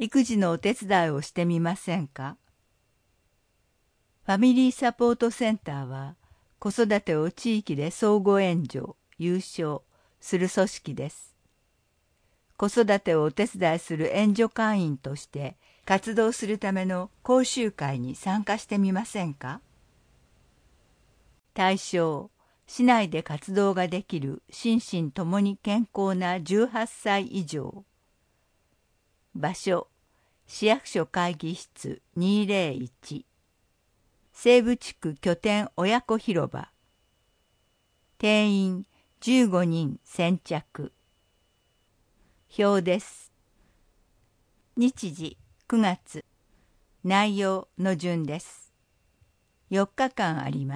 育児のお手伝いをしてみませんか？ファミリーサポートセンターは、子育てを地域で相互援助、有償する組織です。子育てをお手伝いする援助会員として活動するための講習会に参加してみませんか？対象、市内で活動ができる心身ともに健康な18歳以上。場所、市役所会議室201。西部地区拠点親子広場。定員15人先着。表です。日時9月。内容の順です。4日間あります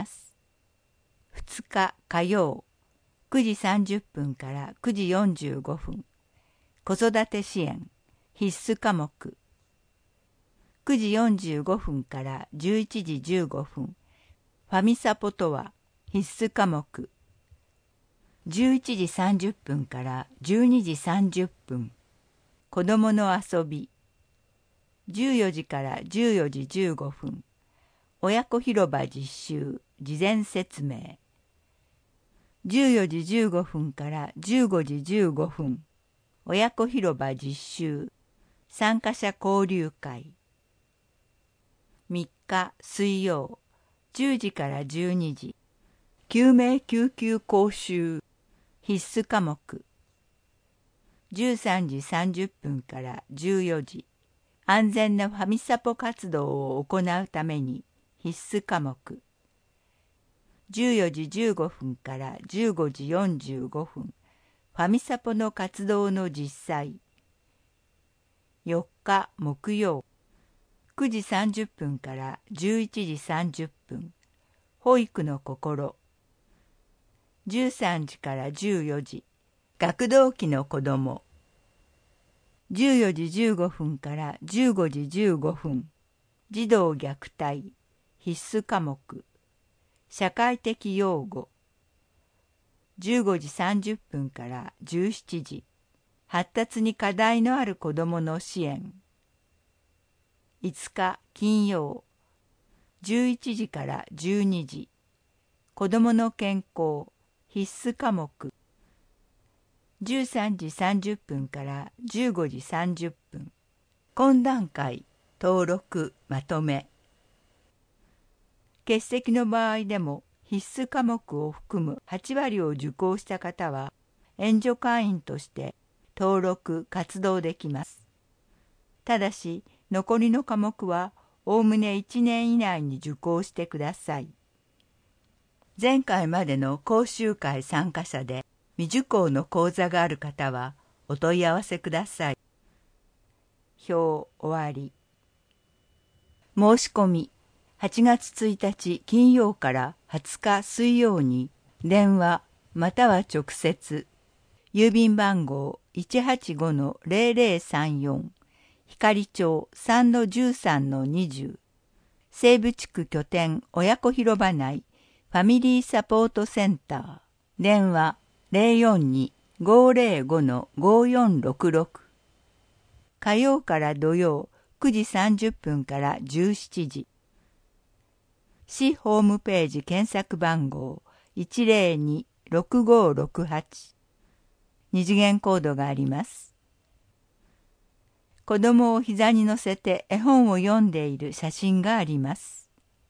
。2日火曜9時30分から9時45分。子育て支援必須科目。9時45分から11時15分。ファミサポとは必須科目。11時30分から12時30分。子どもの遊び。14時から14時15分。親子広場実習、事前説明。14時15分から15時15分。親子広場実習、参加者交流会。3日水曜、10時から12時。救命救急講習、必須科目。13時30分から14時。安全なファミサポ活動を行うために必須科目。14時15分から15時45分。ファミサポの活動の実際。4日木曜。9時30分から11時30分。保育の心。13時から14時。学童期の子ども。14時15分から15時15分。児童虐待。必須科目。社会的養護。15時30分から17時。発達に課題のある子どもの支援。5日金曜。11時から12時。子どもの健康。必須科目。13時30分から15時30分。懇談会、登録、まとめ。欠席の場合でも必須科目を含む8割を受講した方は、援助会員として登録・活動できます。ただし、残りの科目はおおむね1年以内に受講してください。前回までの講習会参加者で未受講の講座がある方はお問い合わせください。表終わり。申し込み8月1日金曜から20日水曜に電話または直接郵便番号 185-0034 光町 3-13-20 西部地区拠点親子広場内ファミリーサポートセンター電話 042-505-5466 火曜から土曜9時30分から17時市ホームページ検索番号 102-6568 二次元コードがあります。子供を膝に乗せて絵本を読んでいる写真があります。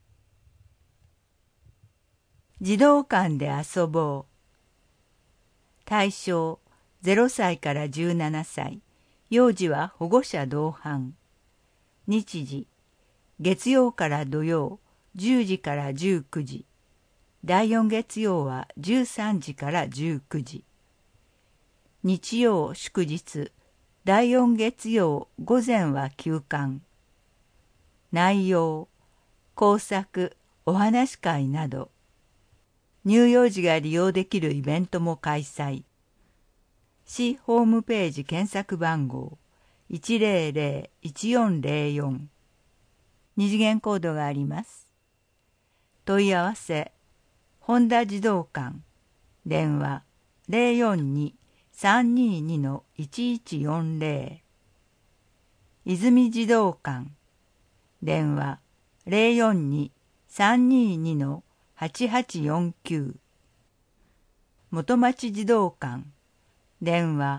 児童館で遊ぼう。対象0歳から17歳。幼児は保護者同伴。日時月曜から土曜10時から19時。第4月曜は13時から19時。日曜祝日第4月曜午前は休館。内容工作お話会など乳幼児が利用できるイベントも開催。市ホームページ検索番号 100-1404 二次元コードがあります。問い合わせ本田児童館電話 042-322-1140 泉児童館電話042-322-8849元町児童館電話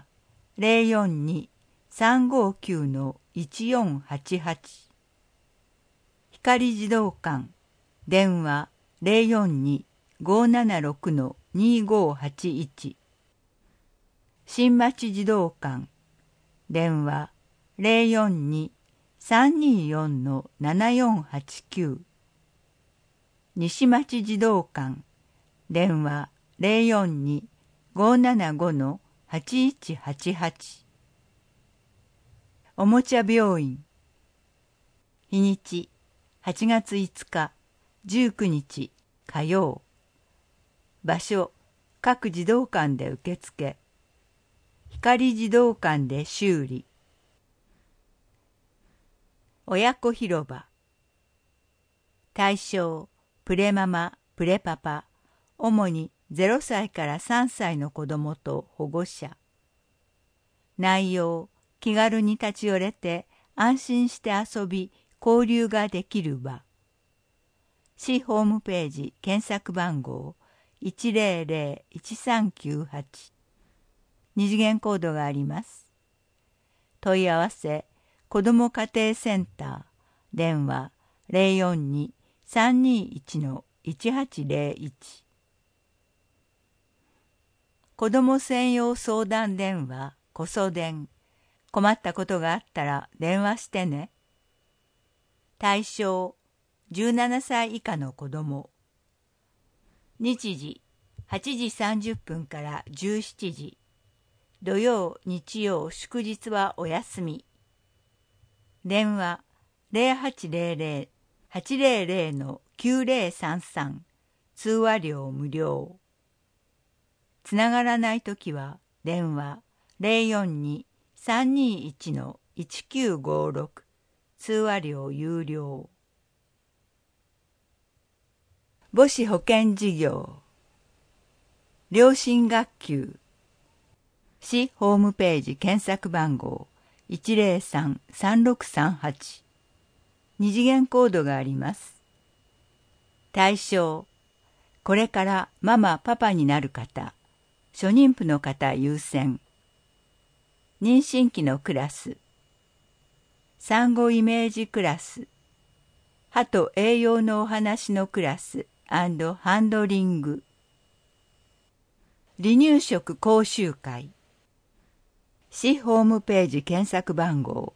042-359-1488光児童館電話042-576-2581新町児童館電話042-324-7489西町児童館電話042-575-8188おもちゃ病院日にち8月5日19日火曜場所各児童館で受付光児童館で修理親子広場対象プレママプレパパ主に0歳から3歳の子どもと保護者内容気軽に立ち寄れて安心して遊び交流ができる場市ホームページ検索番号 100-1398 二次元コードがあります。問い合わせ子ども家庭センター電話042-321-1801子ども専用相談電話こそ電困ったことがあったら電話してね。対象17歳以下の子ども日時8時30分から17時土曜日曜祝日はお休み電話0800-800-9033通話料無料つながらないときは電話042-321-1956通話料有料母子保健事業両親学級市ホームページ検索番号 103-3638 二次元コードがあります。対象これからママパパになる方初妊婦の方優先妊娠期のクラス産後イメージクラス歯と栄養のお話のクラス&ハンドリング離乳食講習会市ホームページ検索番号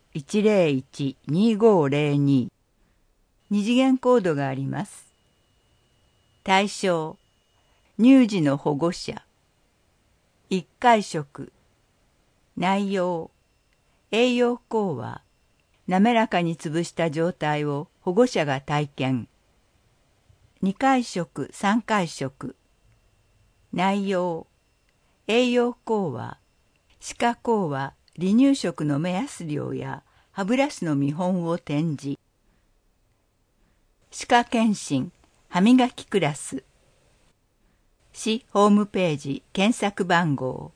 101-2502 二次元コードがあります。対象乳児の保護者1回食内容栄養講話滑らかに潰した状態を保護者が体験2回食3回食内容栄養講話歯科講話離乳食の目安量や歯ブラシの見本を展示歯科検診歯磨きクラス市ホームページ検索番号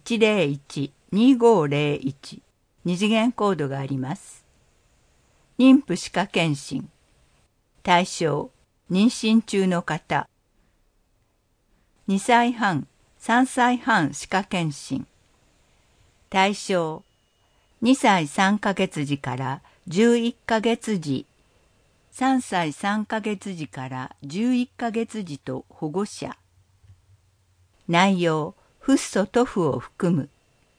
101-2501 二次元コードがあります。妊婦歯科検診対象妊娠中の方2歳半3歳半歯科検診対象2歳3ヶ月時から11ヶ月時3歳3ヶ月時から11ヶ月時と保護者内容フッ素塗布を含む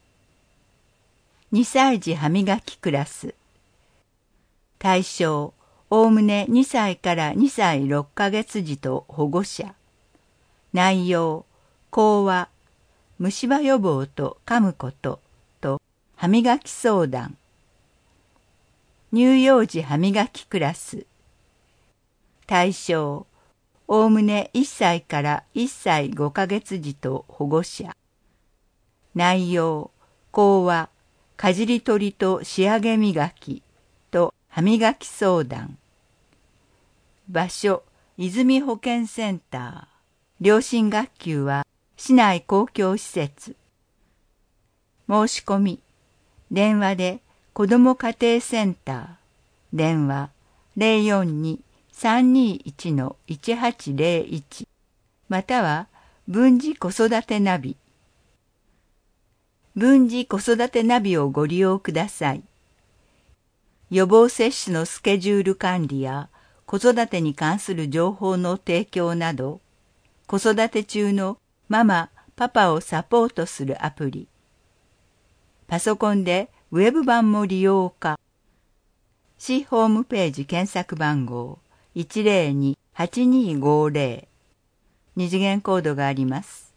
2歳児歯磨きクラス対象おおむね2歳から2歳6ヶ月児と保護者内容講話虫歯予防と噛むことと歯磨き相談乳幼児歯磨きクラス対象おおむね1歳から1歳5ヶ月児と保護者内容講話かじり取りと仕上げ磨きと歯磨き相談場所泉保健センター両親学級は市内公共施設申し込み電話で子ども家庭センター、電話042-321-1801または文治子育てナビ。文治子育てナビをご利用ください。予防接種のスケジュール管理や子育てに関する情報の提供など、子育て中のママ、パパをサポートするアプリ。パソコンでウェブ版も利用可。市ホームページ検索番号102-8250。二次元コードがあります。